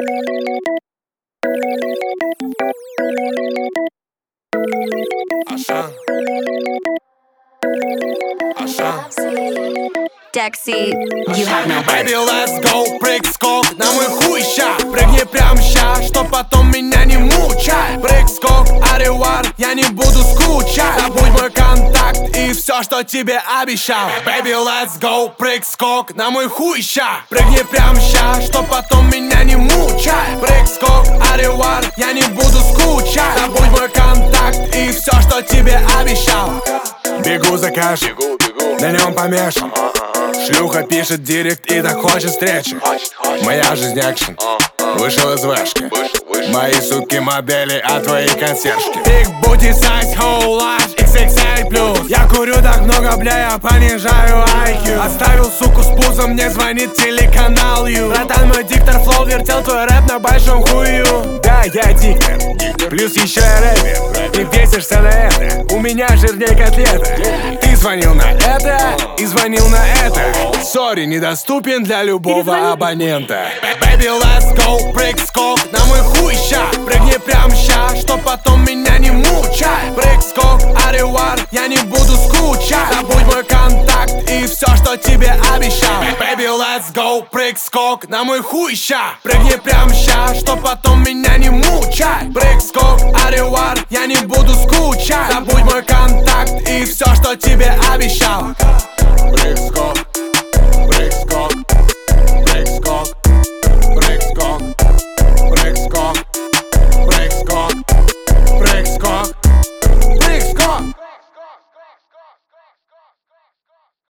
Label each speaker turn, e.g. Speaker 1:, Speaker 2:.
Speaker 1: Taxi, you have no birth.
Speaker 2: Baby, let's go, прыг-скок на мой хуй ща. Прыгни прям ща, чтоб потом меня не мучай. Прыг-скок, аривар, я не буду скучать. Забудь мой контакт и все, что тебе обещал. Baby, let's go, прыг-скок на мой хуй ща. Прыгни прям ща, чтоб потом меня не мучай. Прыг-скок, аривар, я не буду скучать. Забудь мой контакт и все, что тебе обещал. Бегу за кэш, на нем помешан. Шлюха пишет директ и так хочет встречи. Моя жизнь экшен, вышел из вешки. Мои сутки модели, а твои консьержки. Big booty size, whole large, XXL+. Я курю так много, бля, я понижаю IQ. Оставил суку с пузом, мне звонит телеканал Ю. Братан, мой диктор флоу вертел твой рэп на большом хую. Да, я диктор, плюс еще и рэпер. Ты бесишься на это, у меня жирнее котлета. Ты звонил на это и звонил на это. Сори, недоступен для любого абонента. Baby, let's go, прыг-скок на мой хуй ща. Прыгни прям ща, чтоб потом меня не мучай. Прыг-скок, аривар, я не буду скучать. Забудь мой контакт и все, что тебе обещал. Baby, let's go, прыг-скок на мой хуй ща. Прыгни прям ща, чтоб потом меня не мучай. Прыг-скок, аривар, я не буду скучать. Забудь мой контакт и все, что тебе обещал. Прыг-скок.